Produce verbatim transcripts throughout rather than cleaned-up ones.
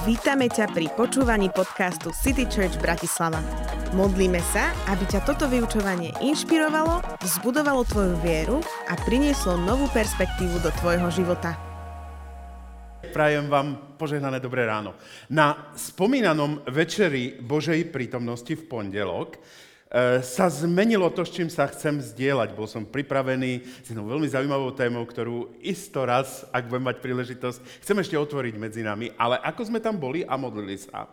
Vítame ťa pri počúvaní podcastu City Church Bratislava. Modlíme sa, aby ťa toto vyučovanie inšpirovalo, vzbudovalo tvoju vieru a prinieslo novú perspektívu do tvojho života. Prajem vám požehnané dobré ráno. Na spomínanom večeri Božej prítomnosti v pondelok sa zmenilo to, s čím sa chcem zdieľať. Bol som pripravený s jednou veľmi zaujímavou témou, ktorú isto raz, ak budem mať príležitosť, chcem ešte otvoriť medzi nami. Ale ako sme tam boli a modlili sa,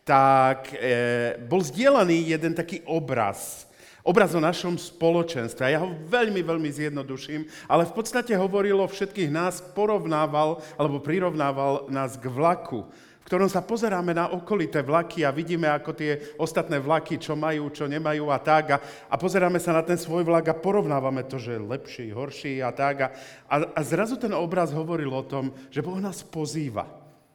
tak e, bol zdieľaný jeden taký obraz. Obraz o našom spoločenstve. Ja ho veľmi, veľmi zjednoduším, ale v podstate hovoril o všetkých nás, porovnával alebo prirovnával nás k vlaku, v ktorom sa pozeráme na okolité vlaky a vidíme, ako tie ostatné vlaky, čo majú, čo nemajú a tak. A, a pozeráme sa na ten svoj vlak a porovnávame to, že je lepší, horší a tak. A, a zrazu ten obraz hovoril o tom, že Boh nás pozýva,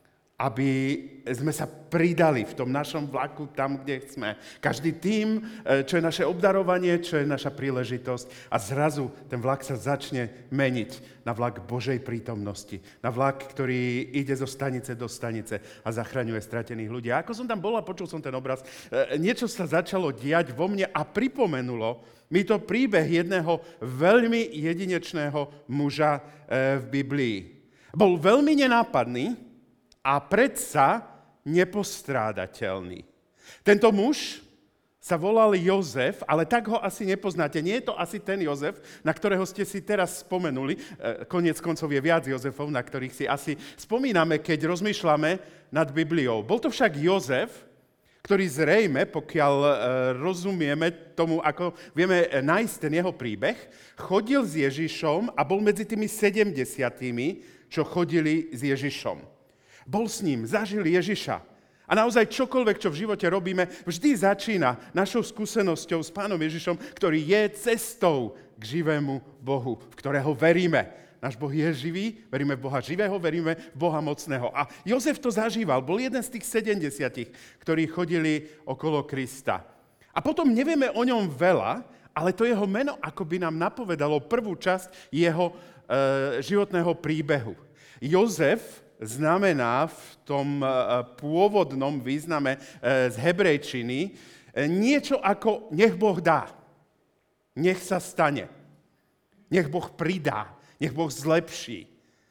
aby sme sa pridali v tom našom vlaku tam, kde sme. Každý tým, čo je naše obdarovanie, čo je naša príležitosť. A zrazu ten vlak sa začne meniť na vlak Božej prítomnosti. Na vlak, ktorý ide zo stanice do stanice a zachraňuje stratených ľudí. A ako som tam bol a počul som ten obraz, niečo sa začalo diať vo mne a pripomenulo mi to príbeh jedného veľmi jedinečného muža v Biblii. Bol veľmi nenápadný, a predsa nepostrádateľný. Tento muž sa volal Jozef, ale tak ho asi nepoznáte. Nie je to asi ten Jozef, na ktorého ste si teraz spomenuli. Koniec koncov je viac Jozefov, na ktorých si asi spomíname, keď rozmýšľame nad Bibliou. Bol to však Jozef, ktorý zrejme, pokiaľ rozumieme tomu, ako vieme nájsť ten jeho príbeh, chodil s Ježišom a bol medzi tými sedemdesiatými, čo chodili s Ježišom. Bol s ním, zažil Ježiša. A naozaj čokoľvek, čo v živote robíme, vždy začína našou skúsenosťou s Pánom Ježišom, ktorý je cestou k živému Bohu, v ktorého veríme. Náš Boh je živý, veríme v Boha živého, veríme v Boha mocného. A Jozef to zažíval, bol jeden z tých sedemdesiatich, ktorí chodili okolo Krista. A potom nevieme o ňom veľa, ale to jeho meno akoby nám napovedalo prvú časť jeho e, životného príbehu. Jozef znamená v tom pôvodnom význame z hebrejčiny niečo ako nech Boh dá, nech sa stane, nech Boh pridá, nech Boh zlepší.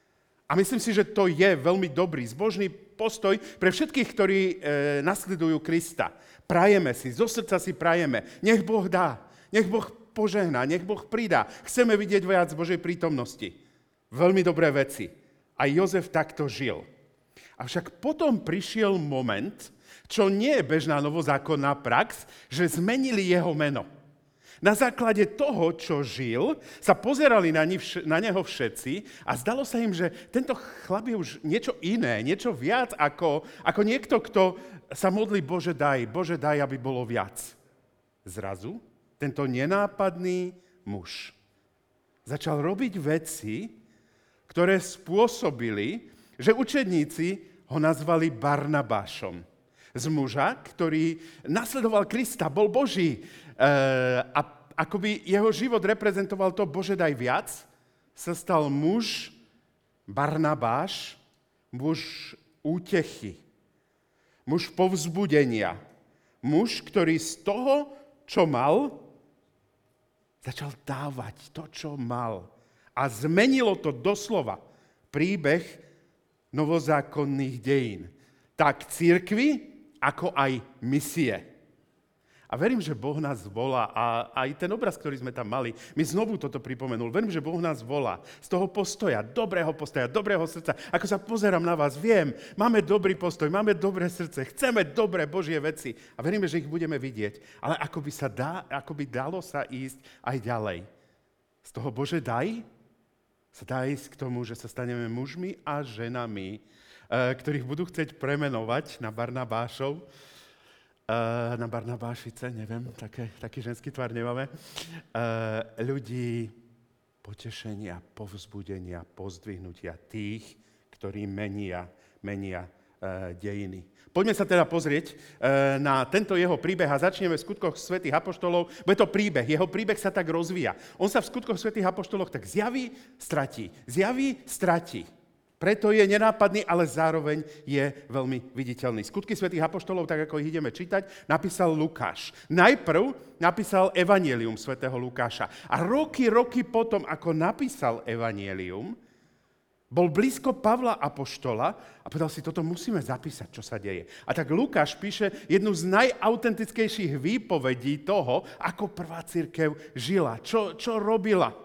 A myslím si, že to je veľmi dobrý, zbožný postoj pre všetkých, ktorí e, nasledujú Krista. Prajeme si, zo srdca si prajeme, nech Boh dá, nech Boh požehná, nech Boh pridá. Chceme vidieť viac Božej prítomnosti. Veľmi dobré veci. A Jozef takto žil. Avšak potom prišiel moment, čo nie je bežná novozákonná prax, že zmenili jeho meno. Na základe toho, čo žil, sa pozerali na, ni, na neho všetci a zdalo sa im, že tento chlap je už niečo iné, niečo viac ako, ako niekto, kto sa modlí Bože daj, Bože daj, aby bolo viac. Zrazu tento nenápadný muž začal robiť veci, ktoré spôsobili, že učeníci ho nazvali Barnabášom. Z muža, ktorý nasledoval Krista, bol Boží e, a akoby jeho život reprezentoval to Bože daj viac, sa stal muž Barnabáš, muž útechy, muž povzbudenia, muž, ktorý z toho, čo mal, začal dávať to, čo mal. A zmenilo to doslova príbeh novozákonných dejín. Tak cirkvi, ako aj misie. A verím, že Boh nás volá a aj ten obraz, ktorý sme tam mali, mi znovu toto pripomenul. Verím, že Boh nás volá z toho postoja, dobrého postoja, dobrého srdca. Ako sa pozerám na vás, viem, máme dobrý postoj, máme dobré srdce, chceme dobré Božie veci a veríme, že ich budeme vidieť. Ale ako by sa dá, ako by dalo sa ísť aj ďalej. Z toho Bože daj, sa dá ísť k tomu, že sa staneme mužmi a ženami, ktorých budú chcieť premenovať na Barnabášov, na Barnabášice, neviem, také, taký ženský tvar nemáme, ľudí potešenia, povzbudenia, pozdvihnutia tých, ktorí menia, menia dejiny. Poďme sa teda pozrieť na tento jeho príbeh a začneme v skutkoch svätých apoštolov. Bude to príbeh, jeho príbeh sa tak rozvíja. On sa v skutkoch svätých apoštoloch tak zjaví, stratí, zjaví, stratí. Preto je nenápadný, ale zároveň je veľmi viditeľný. Skutky svätých apoštolov, tak ako ich ideme čítať, napísal Lukáš. Najprv napísal Evangelium svätého Lukáša. A roky, roky potom, ako napísal Evangelium, bol blízko Pavla apoštola a povedal si, toto musíme zapísať, čo sa deje. A tak Lukáš píše jednu z najautentickejších výpovedí toho, ako prvá cirkev žila, čo, čo robila.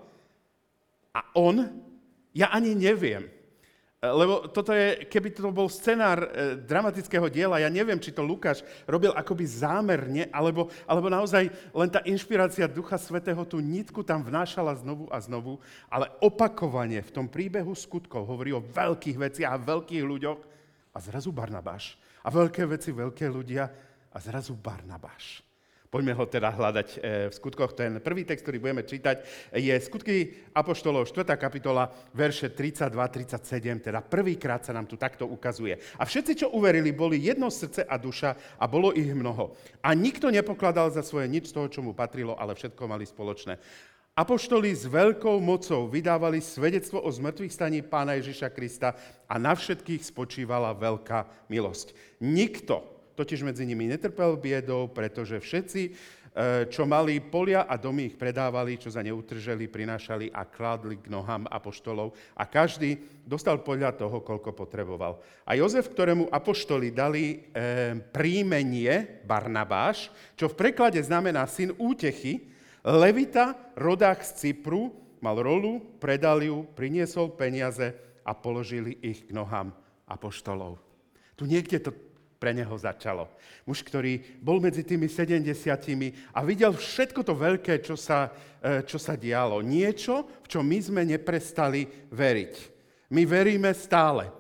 A on, ja ani neviem, lebo toto je, keby to bol scenár e, dramatického diela, ja neviem, či to Lukáš robil akoby zámerne, alebo, alebo naozaj len tá inšpirácia Ducha Svätého tú nitku tam vnášala znovu a znovu, ale opakovane v tom príbehu skutkov hovorí o veľkých veciach a veľkých ľuďoch a zrazu Barnabáš. A veľké veci, veľké ľudia a zrazu Barnabáš. Poďme ho teda hľadať v skutkoch. Ten prvý text, ktorý budeme čítať, je Skutky apoštolov, štvrtá kapitola, verše tridsaťdva tridsaťsedem, teda prvýkrát sa nám tu takto ukazuje. A všetci, čo uverili, boli jedno srdce a duša a bolo ich mnoho. A nikto nepokladal za svoje nič z toho, čo mu patrilo, ale všetko mali spoločné. Apoštoli s veľkou mocou vydávali svedectvo o zmrtvých staní Pána Ježiša Krista a na všetkých spočívala veľká milosť. Nikto totiž medzi nimi netrpel biedou, pretože všetci, čo mali polia a domy, ich predávali, čo za neutrželi, prinášali a kládli k nohám apoštolov a každý dostal podľa toho, koľko potreboval. A Jozef, ktorému apoštoli dali e, príjmenie Barnabáš, čo v preklade znamená syn útechy, levita, rodák z Cypru, mal rolu, predal ju, priniesol peniaze a položili ich k nohám apoštolov. Tu niekde to pre neho začalo. Muž, ktorý bol medzi tými sedemdesiatimi a videl všetko to veľké, čo sa, čo sa dialo. Niečo, v čo my sme neprestali veriť. My veríme stále,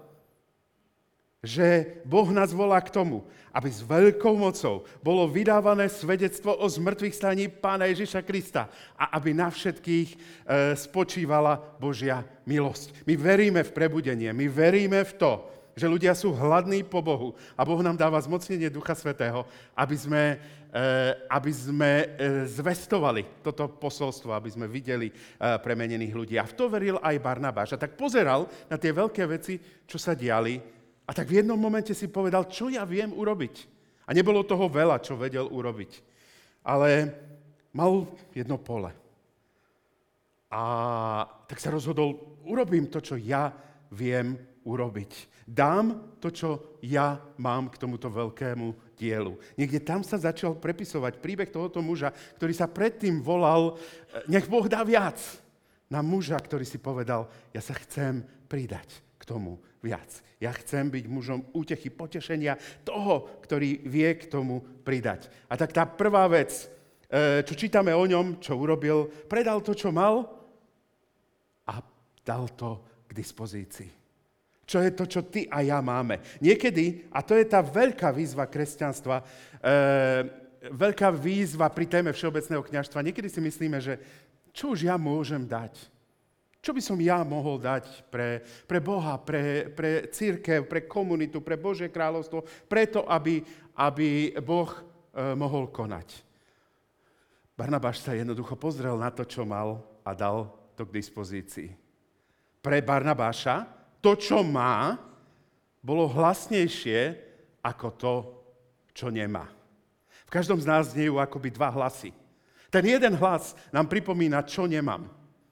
že Boh nás volá k tomu, aby s veľkou mocou bolo vydávané svedectvo o zmrtvých staní Pána Ježiša Krista a aby na všetkých e, spočívala Božia milosť. My veríme v prebudenie, my veríme v to, že ľudia sú hladní po Bohu a Boh nám dáva zmocnenie Ducha Svätého, aby sme, e, aby sme e, zvestovali toto posolstvo, aby sme videli e, premenených ľudí. A v to veril aj Barnabáš. A tak pozeral na tie veľké veci, čo sa diali, a tak v jednom momente si povedal, čo ja viem urobiť. A nebolo toho veľa, čo vedel urobiť. Ale mal jedno pole. A tak sa rozhodol, urobím to, čo ja viem urobiť. Dám to, čo ja mám k tomuto veľkému dielu. Niekde tam sa začal prepisovať príbeh tohoto muža, ktorý sa predtým volal, nech Boh dá viac. Na muža, ktorý si povedal, ja sa chcem pridať k tomu viac. Ja chcem byť mužom útechy, potešenia toho, ktorý vie k tomu pridať. A tak tá prvá vec, čo čítame o ňom, čo urobil, predal to, čo mal a dal to k dispozícii. Čo je to, čo ty a ja máme. Niekedy, a to je tá veľká výzva kresťanstva, e, veľká výzva pri téme všeobecného kňazstva, niekedy si myslíme, že čo už ja môžem dať? Čo by som ja mohol dať pre, pre Boha, pre, pre cirkev, pre komunitu, pre Božie kráľovstvo, preto, aby, aby Boh e, mohol konať. Barnabáš sa jednoducho pozrel na to, čo mal a dal to k dispozícii. Pre Barnabáša to, čo má, bolo hlasnejšie ako to, čo nemá. V každom z nás znejú akoby dva hlasy. Ten jeden hlas nám pripomína, čo nemám.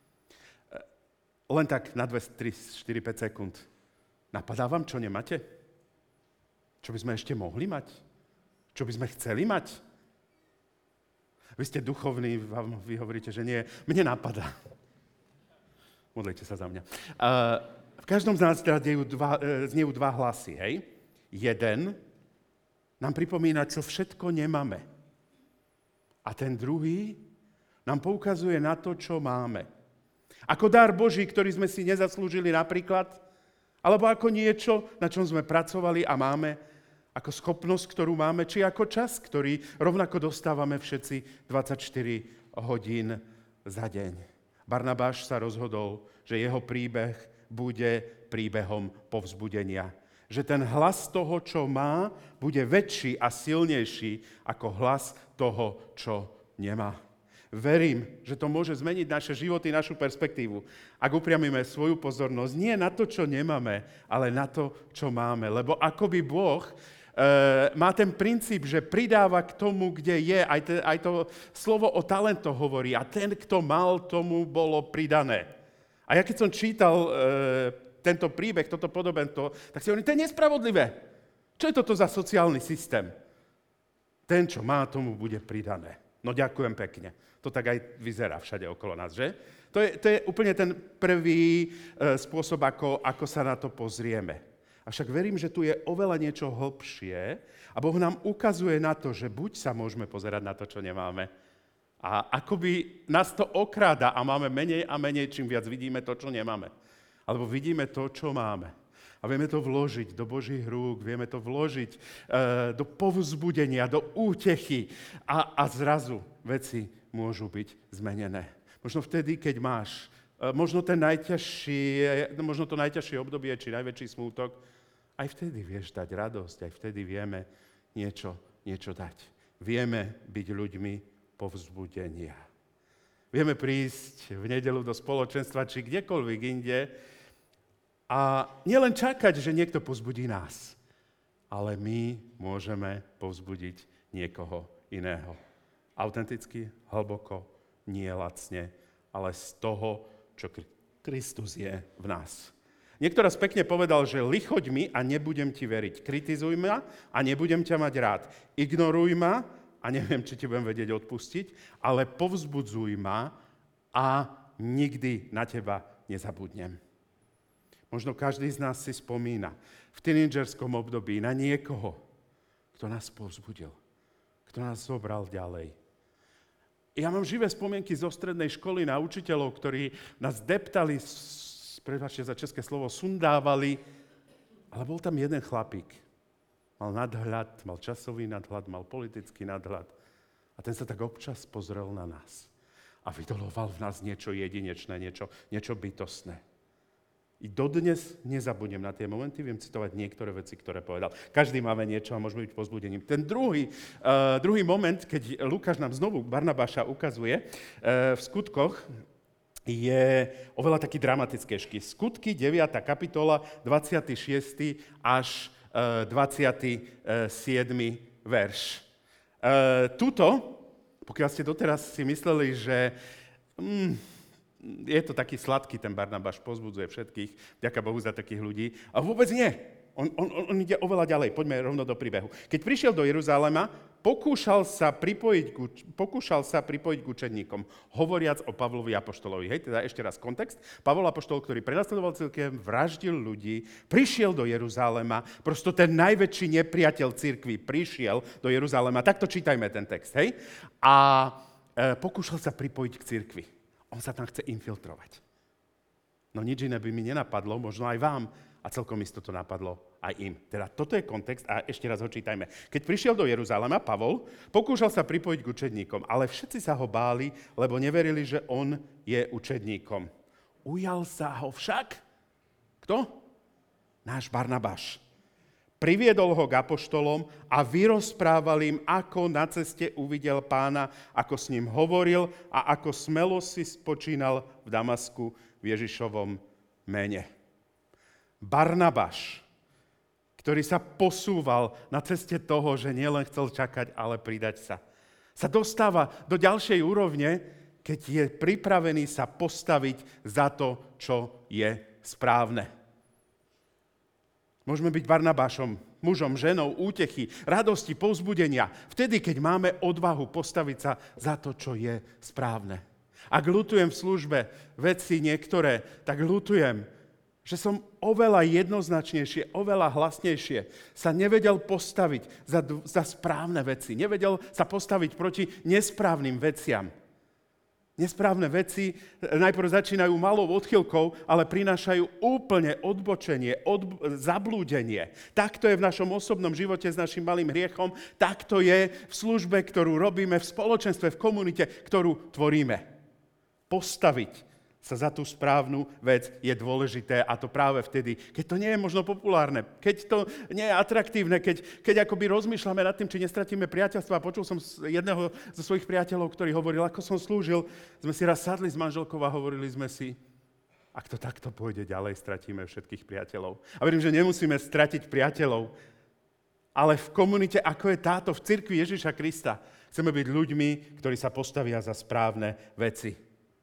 Len tak na dve, tri, štyri, päť sekúnd. Napadá vám, čo nemáte? Čo by sme ešte mohli mať? Čo by sme chceli mať? Vy ste duchovní, vy hovoríte, že nie. Mne napadá. Modlite sa za mňa. Uh, V každom z nás teda dva, znejú dva hlasy, hej? Jeden nám pripomína, čo všetko nemáme. A ten druhý nám poukazuje na to, čo máme. Ako dar Boží, ktorý sme si nezaslúžili napríklad, alebo ako niečo, na čom sme pracovali a máme, ako schopnosť, ktorú máme, či ako čas, ktorý rovnako dostávame všetci dvadsaťštyri hodín za deň. Barnabáš sa rozhodol, že jeho príbeh bude príbehom povzbudenia. Že ten hlas toho, čo má, bude väčší a silnejší ako hlas toho, čo nemá. Verím, že to môže zmeniť naše životy, našu perspektívu. Ak upriamíme svoju pozornosť nie na to, čo nemáme, ale na to, čo máme. Lebo akoby Boh e, má ten princíp, že pridáva k tomu, kde je. Aj, te, aj to slovo o talentoch hovorí. A ten, kto mal, tomu bolo pridané. A ja keď som čítal e, tento príbeh, toto podobenstvo, tak si hovorím, to je nespravodlivé. Čo je toto za sociálny systém? Ten, čo má, tomu bude pridané. No ďakujem pekne. To tak aj vyzerá všade okolo nás, že? To je, to je úplne ten prvý e, spôsob, ako, ako sa na to pozrieme. Avšak verím, že tu je oveľa niečo hlbšie a Boh nám ukazuje na to, že buď sa môžeme pozerať na to, čo nemáme, a akoby nás to okráda a máme menej a menej, čím viac vidíme to, čo nemáme. Alebo vidíme to, čo máme. A vieme to vložiť do Božích rúk, vieme to vložiť e, do povzbudenia, do útechy a, a zrazu veci môžu byť zmenené. Možno vtedy, keď máš, e, možno, ten najťažší, možno to najťažšie obdobie, či najväčší smútok, aj vtedy vieš dať radosť, aj vtedy vieme niečo, niečo dať. Vieme byť ľuďmi povzbudenia. Vieme prísť v nedeľu do spoločenstva, či kdekoľvek inde, a nielen čakať, že niekto povzbudí nás, ale my môžeme povzbudiť niekoho iného. Autenticky, hlboko, nie lacne, ale z toho, čo Kristus je v nás. Niekto raz pekne povedal, že lichoď mi a nebudem ti veriť. Kritizuj ma a nebudem ťa mať rád. Ignoruj ma a neviem, či ti budem vedieť odpustiť, ale povzbudzuj ma a nikdy na teba nezabudnem. Možno každý z nás si spomína v tínedžerskom období na niekoho, kto nás povzbudil, kto nás zobral ďalej. Ja mám živé spomienky zo strednej školy na učiteľov, ktorí nás deptali, prepáčte za české slovo, sundávali, ale bol tam jeden chlapík. Mal nadhľad, mal časový nadhľad, mal politický nadhľad. A ten sa tak občas pozrel na nás. A vydoloval v nás niečo jedinečné, niečo, niečo bytostné. I dodnes nezabudnem na tie momenty, viem citovať niektoré veci, ktoré povedal. Každý máme niečo a môžeme byť povzbudením. Ten druhý, uh, druhý moment, keď Lukáš nám znovu Barnabáša ukazuje uh, v skutkoch, je oveľa taký dramatickejší. Skutky, deviata kapitola, dvadsiaty šiesty až uh, dvadsiaty siedmy verš. Uh, tuto, pokiaľ ste doteraz si mysleli, že... Mm, je to taký sladký, ten Barnabáš povzbudzuje všetkých, vďaka Bohu za takých ľudí. A vôbec nie. On, on, on ide oveľa ďalej. Poďme rovno do príbehu. Keď prišiel do Jeruzalema, pokúšal sa pripojiť ku, pokúšal sa pripojiť k učeníkom, hovoriac o Pavlovi apoštolovi. Hej, teda ešte raz kontext. Pavol apoštol, ktorý prenasledoval cirkev, vraždil ľudí, prišiel do Jeruzalema, prosto ten najväčší nepriateľ cirkvi prišiel do Jeruzalema. Takto čítajme ten text. Hej? A e, pokúšal sa pripojiť k cirkvi. On sa tam chce infiltrovať. No nič iné by mi nenapadlo, možno aj vám, a celkom isto to napadlo aj im. Teda toto je kontext a ešte raz ho čítajme. Keď prišiel do Jeruzalema, Pavol pokúšal sa pripojiť k učedníkom, ale všetci sa ho báli, lebo neverili, že on je učedníkom. Ujal sa ho však? Kto? Náš Barnabáš. Priviedol ho k apoštolom a vyrozprával im, ako na ceste uvidel Pána, ako s ním hovoril a ako smelo si spočínal v Damasku v Ježišovom mene. Barnabáš, ktorý sa posúval na ceste toho, že nielen chcel čakať, ale pridať sa, sa dostáva do ďalšej úrovne, keď je pripravený sa postaviť za to, čo je správne. Môžeme byť Barnabášom, mužom, ženou, útechy, radosti, povzbudenia. Vtedy, keď máme odvahu postaviť sa za to, čo je správne. Ak ľutujem v službe veci niektoré, tak ľutujem, že som oveľa jednoznačnejšie, oveľa hlasnejšie sa nevedel postaviť za, za správne veci. Nevedel sa postaviť proti nesprávnym veciam. Nesprávne veci najprv začínajú malou odchylkou, ale prinášajú úplne odbočenie, odb- zablúdenie. Takto je v našom osobnom živote s našim malým hriechom, takto je v službe, ktorú robíme, v spoločenstve, v komunite, ktorú tvoríme. Postaviť sa za tú správnu vec je dôležité a to práve vtedy, keď to nie je možno populárne, keď to nie je atraktívne, keď, keď akoby rozmýšľame nad tým, či nestratíme priateľstvo. A počul som jedného zo svojich priateľov, ktorý hovoril, ako som slúžil, sme si raz sadli s manželkou a hovorili sme si, ak to takto pôjde ďalej, stratíme všetkých priateľov. A verím, že nemusíme stratiť priateľov, ale v komunite, ako je táto, v cirkvi Ježiša Krista, chceme byť ľuďmi, ktorí sa postavia za správne veci.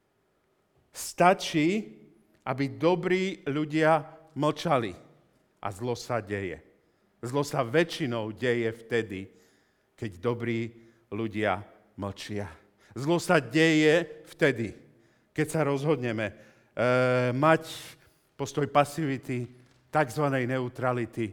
Stačí, aby dobrí ľudia mlčali a zlo sa deje. Zlo sa väčšinou deje vtedy, keď dobrí ľudia mlčia. Zlo sa deje vtedy, keď sa rozhodneme e, mať postoj pasivity, takzvanej neutrality, e,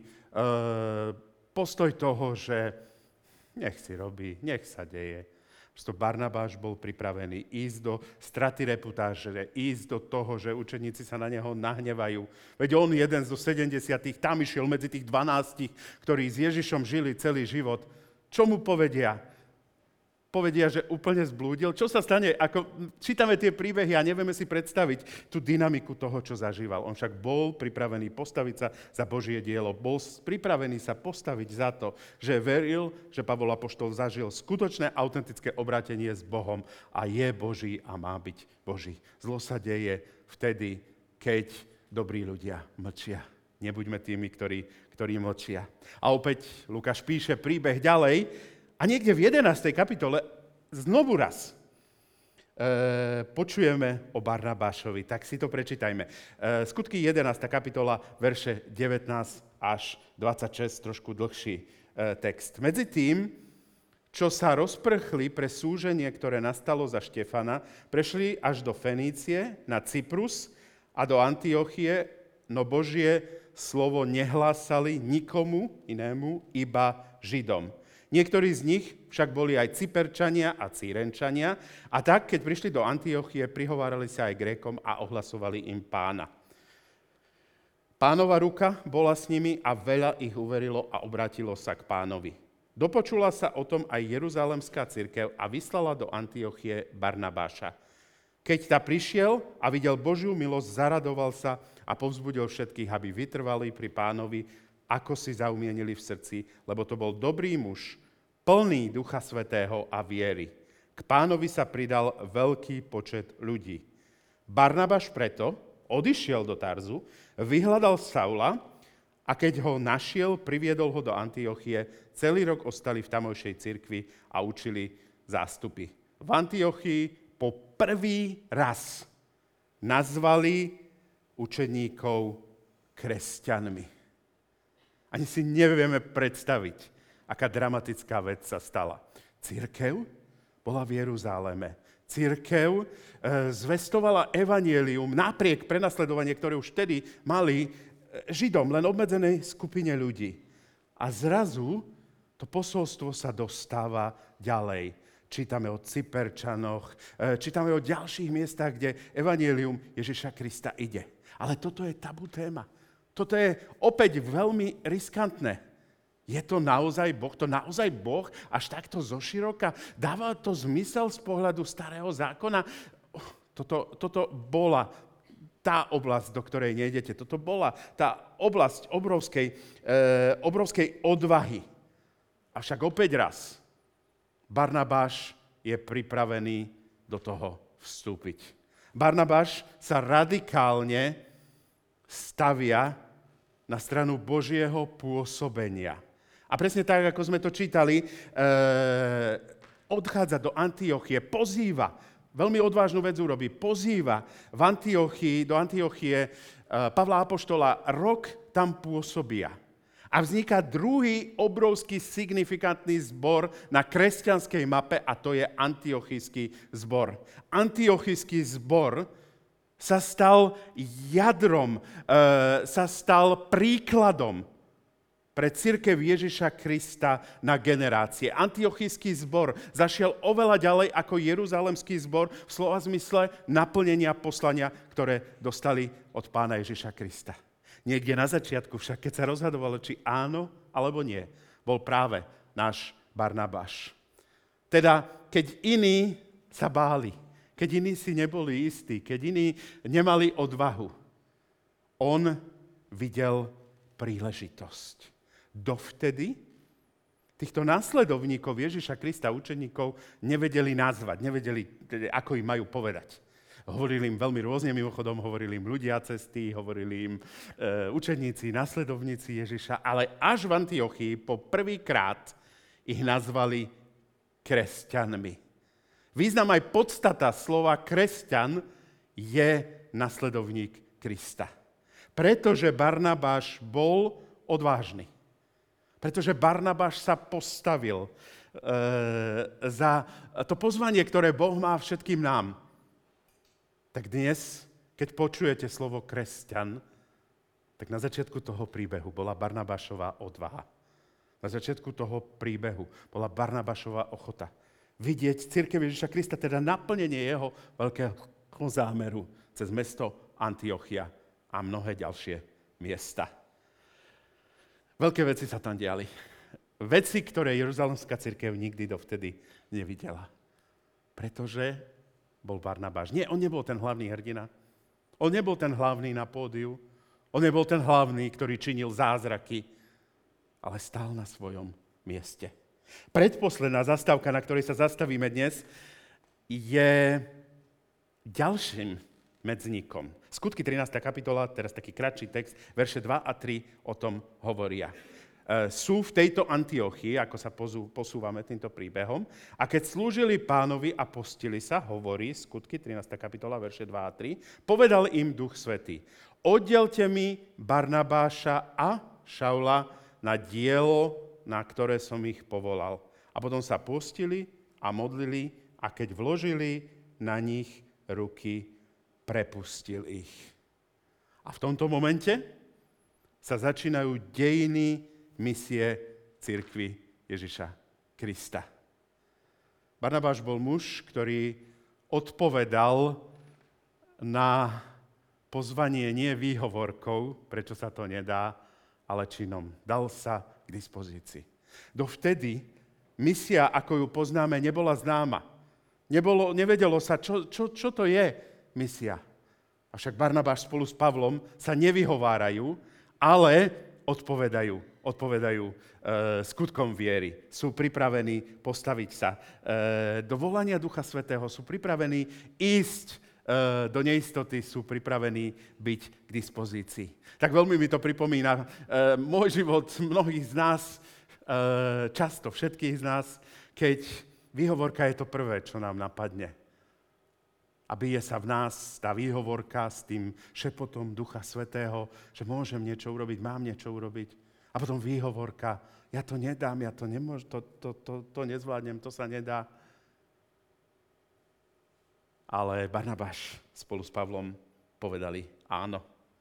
postoj toho, že nech si robí, nech sa deje. Prosto Barnabáš bol pripravený ísť do straty reputáže, ísť do toho, že učeníci sa na neho nahnevajú. Veď on jeden zo sedemdesiatich tam išiel medzi tých dvanástich, ktorí s Ježišom žili celý život. Čo mu povedia? Povedia, že úplne zblúdil. Čo sa stane? Ako čítame tie príbehy a nevieme si predstaviť tú dynamiku toho, čo zažíval. On však bol pripravený postaviť sa za Božie dielo. Bol pripravený sa postaviť za to, že veril, že Pavol apoštol zažil skutočné, autentické obrátenie s Bohom a je Boží a má byť Boží. Zlo sa deje vtedy, keď dobrí ľudia mlčia. Nebuďme tými, ktorí, ktorí mlčia. A opäť Lukáš píše príbeh ďalej. A niekde v jedenástej kapitole znovu raz e, počujeme o Barnabášovi. Tak si to prečítajme. E, Skutky jedenásta kapitola, verše devätnásť až dvadsaťšesť, trošku dlhší e, text. Medzi tým, čo sa rozprchli pre súženie, ktoré nastalo za Štefana, prešli až do Fenície, na Cyprus a do Antiochie, no Božie slovo nehlásali nikomu inému, iba Židom. Niektorí z nich však boli aj Cyperčania a Cyrenčania a tak, keď prišli do Antiochie, prihovárali sa aj Grékom a ohlasovali im Pána. Pánova ruka bola s nimi a veľa ich uverilo a obrátilo sa k Pánovi. Dopočula sa o tom aj Jeruzalemská cirkev a vyslala do Antiochie Barnabáša. Keď ta prišiel a videl Božiu milosť, zaradoval sa a povzbudil všetkých, aby vytrvali pri Pánovi, ako si zaumienili v srdci, lebo to bol dobrý muž, plný Ducha Svätého a viery. K Pánovi sa pridal veľký počet ľudí. Barnabáš preto odišiel do Tarzu, vyhľadal Saula a keď ho našiel, priviedol ho do Antiochie. Celý rok ostali v tamojšej cirkvi a učili zástupy. V Antiochii po prvý raz nazvali učeníkov kresťanmi. Ani si nevieme predstaviť, aká dramatická vec sa stala. Cirkev bola v Jeruzáleme. Cirkev e, zvestovala evanjelium napriek prenasledovanie, ktoré už vtedy mali Židom, len obmedzenej skupine ľudí. A zrazu to posolstvo sa dostáva ďalej. Čítame o Cyperčanoch, e, čítame o ďalších miestach, kde evanjelium Ježiša Krista ide. Ale toto je tabu téma. Toto je opäť veľmi riskantné. Je to naozaj Boh? To naozaj Boh až takto zoširoka? Dáva to zmysel z pohľadu starého zákona? Toto, toto bola tá oblasť, do ktorej nejdete. Toto bola tá oblasť obrovskej, e, obrovskej odvahy. Avšak opäť raz, Barnabáš je pripravený do toho vstúpiť. Barnabáš sa radikálne stavia na stranu Božieho pôsobenia. A presne tak, ako sme to čítali, e, odchádza do Antiochie, pozýva, veľmi odvážnu vec urobí, pozýva v Antiochii, do Antiochie e, Pavla apoštola, rok tam pôsobia. A vzniká druhý obrovský signifikantný zbor na kresťanskej mape a to je antiochijský zbor. Antiochijský zbor sa stal jadrom, e, sa stal príkladom pre cirkev Ježiša Krista na generácie. Antiochijský zbor zašiel oveľa ďalej ako Jeruzalemský zbor v slova zmysle naplnenia poslania, ktoré dostali od Pána Ježiša Krista. Niekde na začiatku však, keď sa rozhodovalo, či áno alebo nie, bol práve náš Barnabáš. Teda, keď iní sa báli, keď iní si neboli istí, keď iní nemali odvahu. On videl príležitosť. Dovtedy týchto následovníkov Ježiša Krista, učeníkov, nevedeli nazvať, nevedeli, ako im majú povedať. Hovorili im veľmi rôzne, mimochodom, hovorili im ľudia cesty, hovorili im e, učeníci, následovníci Ježiša, ale až v Antiochii po prvýkrát ich nazvali kresťanmi. Význam aj podstata slova kresťan je nasledovník Krista. Pretože Barnabáš bol odvážny. Pretože Barnabáš sa postavil e, za to pozvanie, ktoré Boh má všetkým nám. Tak dnes, keď počujete slovo kresťan, tak na začiatku toho príbehu bola Barnabášova odvaha. Na začiatku toho príbehu bola Barnabášova ochota vidieť cirkev Ježiša Krista, teda naplnenie jeho veľkého zámeru cez mesto Antiochia a mnohé ďalšie miesta. Veľké veci sa tam diali. Veci, ktoré Jeruzalemská cirkev nikdy dovtedy nevidela. Pretože bol Barnabáš. Nie, on nebol ten hlavný hrdina. On nebol ten hlavný na pódiu. On nebol ten hlavný, ktorý činil zázraky, ale stál na svojom mieste. Predposledná zastávka, na ktorej sa zastavíme dnes, je ďalším medzníkom. Skutky trinásta kapitola, teraz taký kratší text, verše dva a tri o tom hovoria. E, sú v tejto Antiochii, ako sa pozú, posúvame týmto príbehom, a keď slúžili Pánovi a postili sa, hovorí Skutky trinásta kapitola, verše dva a tri, povedal im Duch Svätý: Oddelte mi Barnabáša a Šaula na dielo, na ktoré som ich povolal. A potom sa postili a modlili, a keď vložili na nich ruky, prepustil ich. A v tomto momente sa začínajú dejiny misie cirkvi Ježiša Krista. Barnabáš bol muž, ktorý odpovedal na pozvanie nie výhovorkou, prečo sa to nedá, ale činom. Dal sa k dispozícii. Dovtedy misia, ako ju poznáme, nebola známa. Nebolo, nevedelo sa, čo, čo, čo to je misia. Avšak Barnabáš spolu s Pavlom sa nevyhovárajú, ale odpovedajú, odpovedajú e, skutkom viery. Sú pripravení postaviť sa e, do volania Ducha Svätého, sú pripravení ísť e, do neistoty, sú pripravení byť k dispozícii. Tak veľmi mi to pripomína e, môj život, mnohých z nás, e, často všetkých z nás, keď výhovorka je to prvé, čo nám napadne. A bije sa v nás tá výhovorka s tým šepotom Ducha Svätého, že môžem niečo urobiť, mám niečo urobiť. A potom výhovorka, ja to nedám, ja to nemôžem, to, to, to, to nezvládnem, to sa nedá. Ale Barnabáš spolu s Pavlom povedali áno.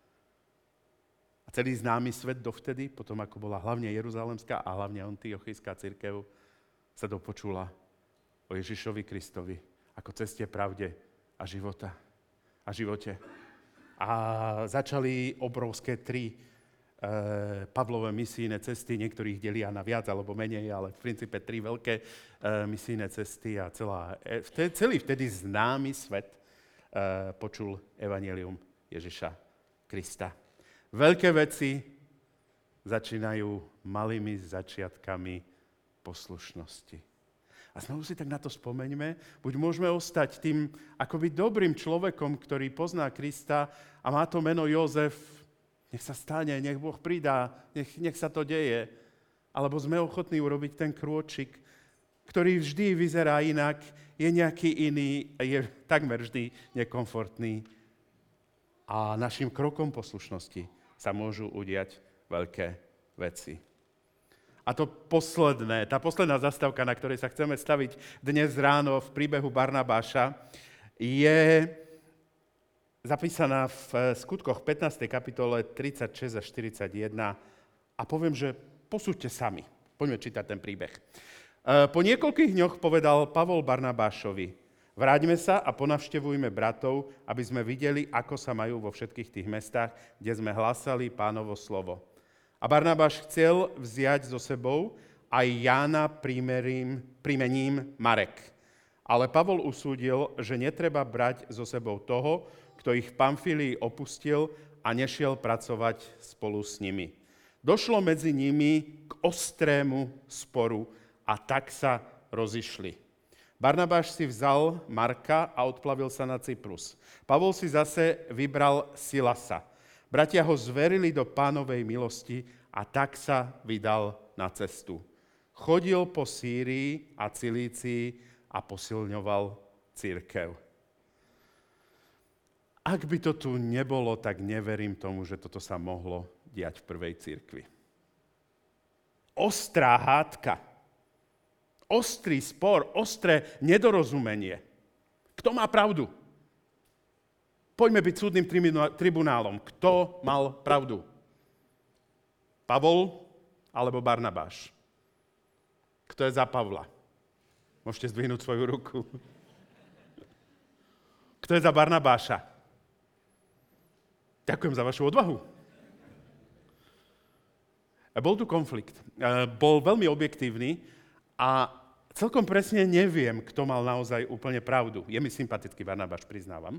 A celý známy svet dovtedy, potom ako bola hlavne Jeruzalemská a hlavne Antiochijská cirkev, sa dopočula o Ježišovi Kristovi ako ceste, pravde a života a živote. A začali obrovské tri e, Pavlové misijné cesty, niektorých delia na viac alebo menej, ale v princípe tri veľké e, misijné cesty a celá, e, vtedy, celý vtedy známy svet e, počul evanjelium Ježiša Krista. Veľké veci začínajú malými začiatkami poslušnosti. A znovu si tak na to spomeňme, buď môžeme ostať tým akoby dobrým človekom, ktorý pozná Krista a má to meno Jozef, nech sa stane, nech Boh pridá, nech, nech sa to deje. Alebo sme ochotní urobiť ten krôčik, ktorý vždy vyzerá inak, je nejaký iný, je takmer vždy nekomfortný. A našim krokom poslušnosti sa môžu udiať veľké veci. A to posledné, tá posledná zastávka, na ktorej sa chceme staviť dnes ráno v príbehu Barnabáša, je zapísaná v Skutkoch pätnástej kapitole tridsaťšesť až štyridsaťjeden a poviem, že posúďte sami. Poďme čítať ten príbeh. Po niekoľkých dňoch povedal Pavol Barnabášovi: Vráťme sa a ponavštevujme bratov, aby sme videli, ako sa majú vo všetkých tých mestách, kde sme hlásali Pánovo slovo. A Barnabáš chcel vziať so sebou aj Jána prímením Marek. Ale Pavol usúdil, že netreba brať so sebou toho, kto ich v Pamfílii opustil a nešiel pracovať spolu s nimi. Došlo medzi nimi k ostrému sporu a tak sa rozišli. Barnabáš si vzal Marka a odplavil sa na Cyprus. Pavol si zase vybral Silasa. Bratia ho zverili do Pánovej milosti a tak sa vydal na cestu. Chodil po Sýrii a Cilícii a posilňoval cirkev. Ak by to tu nebolo, tak neverím tomu, že toto sa mohlo diať v prvej cirkvi. Ostrá hádka, ostrý spor, ostré nedorozumenie. Kto má pravdu? Poďme byť súdnym tribunálom. Kto mal pravdu? Pavol alebo Barnabáš? Kto je za Pavla? Môžete zdvihnúť svoju ruku. Kto je za Barnabáša? Ďakujem za vašu odvahu. Bol tu konflikt. Bol veľmi objektívny a celkom presne neviem, kto mal naozaj úplne pravdu. Je mi sympatický Barnabáš, priznávam.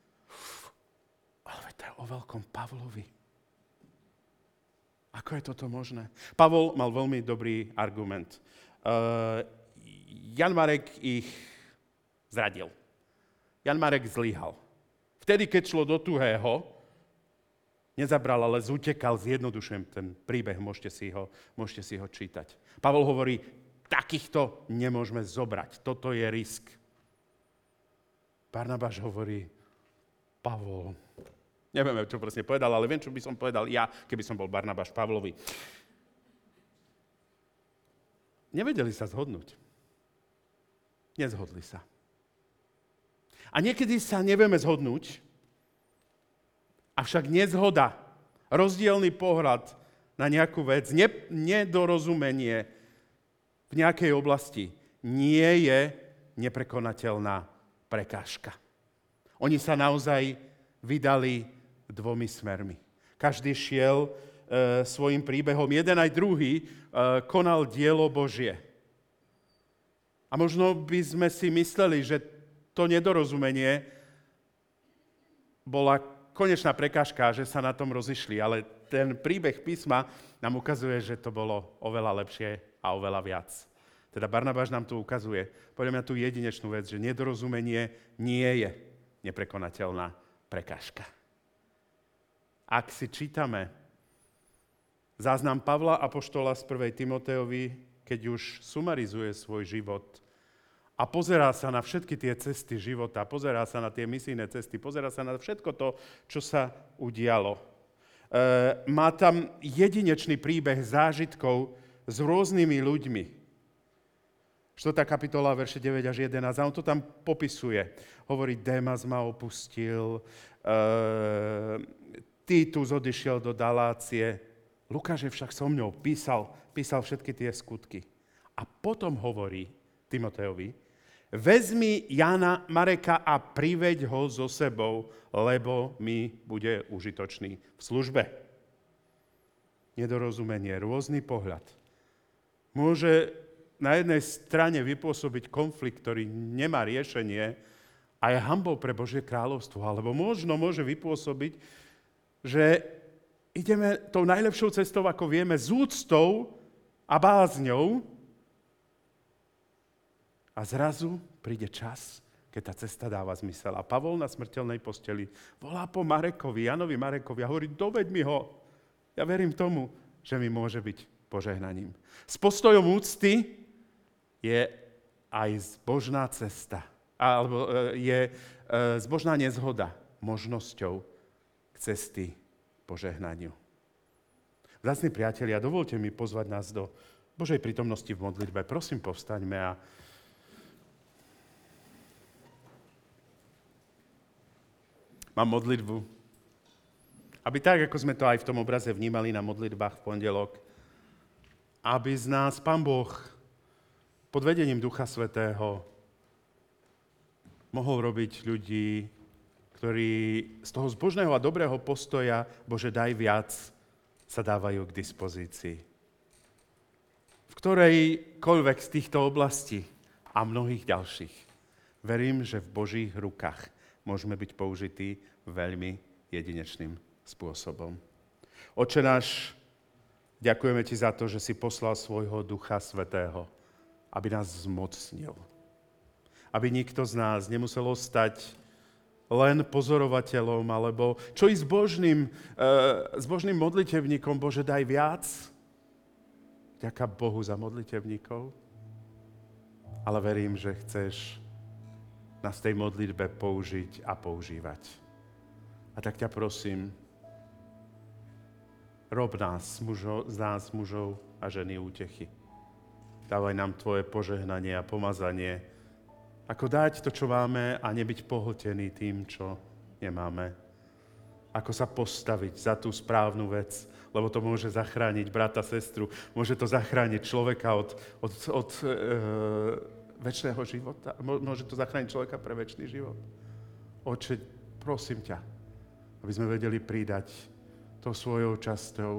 Ale to je o veľkom Pavlovi. Ako je toto možné? Pavol mal veľmi dobrý argument. Uh, Jan Marek ich zradil. Jan Marek zlyhal. Vtedy, keď šlo do tuhého, nezabral, ale zutekal, zjednodušujem ten príbeh, môžete si ho, môžete si ho čítať. Pavol hovorí, takýchto nemôžeme zobrať, toto je risk. Barnabáš hovorí, Pavol, neviem, čo presne povedal, ale viem, čo by som povedal ja, keby som bol Barnabáš Pavlovi. Nevedeli sa zhodnúť. Nezhodli sa. A niekedy sa nevieme zhodnúť, avšak nezhoda, rozdielny pohľad na nejakú vec, ne, nedorozumenie v nejakej oblasti nie je neprekonateľná prekážka. Oni sa naozaj vydali dvomi smermi. Každý šiel e, svojim príbehom, jeden aj druhý e, konal dielo Božie. A možno by sme si mysleli, že to nedorozumenie bola konečná prekážka, že sa na tom rozišli, ale ten príbeh písma nám ukazuje, že to bolo oveľa lepšie a oveľa viac. Teda Barnabáš nám tu ukazuje, podľa mňa tú jedinečnú vec, že nedorozumenie nie je neprekonateľná prekážka. Ak si čítame záznam Pavla apoštola z prvej Timotejovi, keď už sumarizuje svoj život a pozerá sa na všetky tie cesty života, pozerá sa na tie misijné cesty, pozerá sa na všetko to, čo sa udialo. E, má tam jedinečný príbeh zážitkov s rôznymi ľuďmi. štvrtá kapitola, verše deväť až jedenásť, a on to tam popisuje. Hovorí, Démas ma opustil, e, Titus odišiel do Dalácie, Lukáš je však so mňou, písal, písal všetky tie skutky. A potom hovorí Timotejovi, vezmi Jana Mareka a priveď ho so sebou, lebo mi bude užitočný v službe. Nedorozumenie, rôzny pohľad. Môže na jednej strane vypôsobiť konflikt, ktorý nemá riešenie a je hanbou pre Božie kráľovstvo, alebo možno môže vypôsobiť, že ideme tou najlepšou cestou, ako vieme, s úctou a bázňou a zrazu príde čas, keď tá cesta dáva zmysel. A Pavol na smrteľnej posteli volá po Marekovi, Janovi Marekovi a hovorí, doveď mi ho. Ja verím tomu, že mi môže byť požehnaním. S postojom úcty je aj zbožná cesta, alebo je zbožná nezhoda možnosťou k cesty požehnaniu. Vzácni priatelia, dovolte mi pozvať nás do Božej prítomnosti v modlitbe. Prosím, povstaňme a mám modlitbu, aby tak, ako sme to aj v tom obraze vnímali na modlitbách v pondelok, aby z nás Pán Boh pod vedením Ducha Svätého mohol robiť ľudí, ktorí z toho zbožného a dobrého postoja, Bože, daj viac, sa dávajú k dispozícii. V ktorejkoľvek z týchto oblastí a mnohých ďalších Verím, že v Božích rukách môžeme byť použití veľmi jedinečným spôsobom. Oče náš, ďakujeme ti za to, že si poslal svojho Ducha Svätého, aby nás zmocnil. Aby nikto z nás nemusel ostať len pozorovateľom, alebo čo i s božným, e, s božným modlitevníkom, Bože, daj viac. Ďaká Bohu za modlitevníkov. Ale verím, že chceš nás v tej modlitbe použiť a používať. A tak ťa prosím, rob nás, mužo, z nás mužov a ženy útechy. Dávaj nám tvoje požehnanie a pomazanie, ako dať to, čo máme a nebyť pohltený tým, čo nemáme. Ako sa postaviť za tú správnu vec, lebo to môže zachrániť brata, sestru, môže to zachrániť človeka od, od, od e, večného života, môže to zachrániť človeka pre večný život. Oče, prosím ťa, aby sme vedeli pridať tou svojou časťou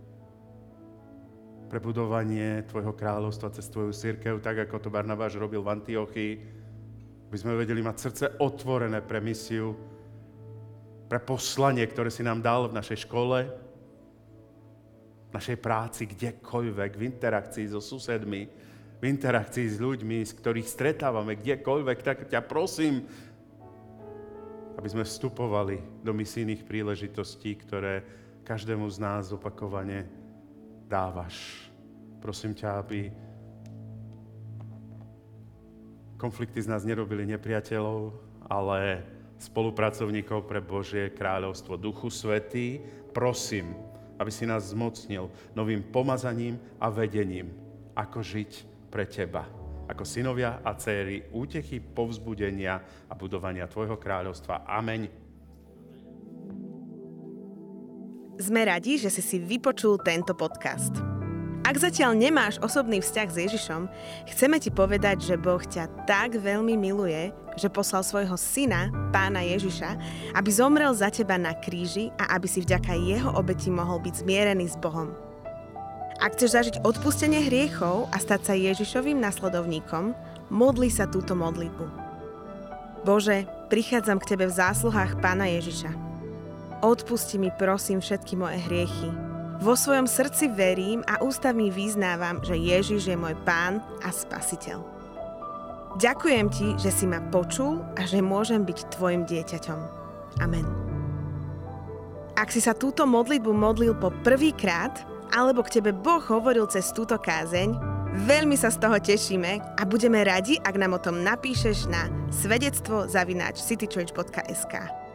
pre budovanie tvojho kráľovstva cez tvoju cirkev, tak ako to Barnabáš robil v Antiochii, aby sme vedeli mať srdce otvorené pre misiu, pre poslanie, ktoré si nám dal v našej škole, v našej práci, kdekoľvek, v interakcii so susedmi, v interakcii s ľuďmi, s ktorých stretávame, kdekoľvek, tak ťa prosím, aby sme vstupovali do misijných príležitostí, ktoré každému z nás opakovane dávaš. Prosím ťa, aby konflikty z nás nerobili nepriateľov, ale spolupracovníkov pre Božie kráľovstvo. Duchu Svätý, prosím, aby si nás zmocnil novým pomazaním a vedením, ako žiť pre teba. Ako synovia a dcéry útechy, povzbudenia a budovania tvojho kráľovstva. Ameň. Sme radi, že si si vypočul tento podcast. Ak zatiaľ nemáš osobný vzťah s Ježišom, chceme ti povedať, že Boh ťa tak veľmi miluje, že poslal svojho syna, Pána Ježiša, aby zomrel za teba na kríži a aby si vďaka jeho obeti mohol byť zmierený s Bohom. Ak chceš zažiť odpustenie hriechov a stať sa Ježišovým nasledovníkom, modli sa túto modlitbu. Bože, prichádzam k tebe v zásluhách Pána Ježiša. Odpusti mi prosím všetky moje hriechy. Vo svojom srdci verím a ústami vyznávam, že Ježiš je môj Pán a Spasiteľ. Ďakujem ti, že si ma počul a že môžem byť tvojim dieťaťom. Amen. Ak si sa túto modlitbu modlil po prvýkrát, alebo k tebe Boh hovoril cez túto kázeň, veľmi sa z toho tešíme a budeme radi, ak nám o tom napíšeš na svedectvo zavináč citychurch bodka es ká.